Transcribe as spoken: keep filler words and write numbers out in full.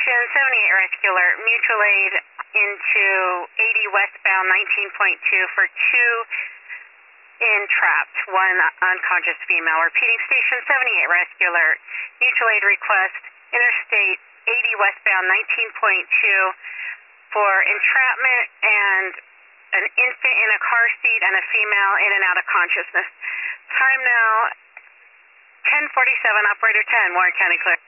Station seventy-eight Rescue Alert, mutual aid into eighty westbound nineteen point two for two entrapped, one unconscious female. Repeating, Station seventy-eight Rescue Alert, mutual aid request, Interstate eighty westbound nineteen point two for entrapment and an infant in a car seat and a female in and out of consciousness. Time now ten forty-seven, Operator ten, Warren County clear.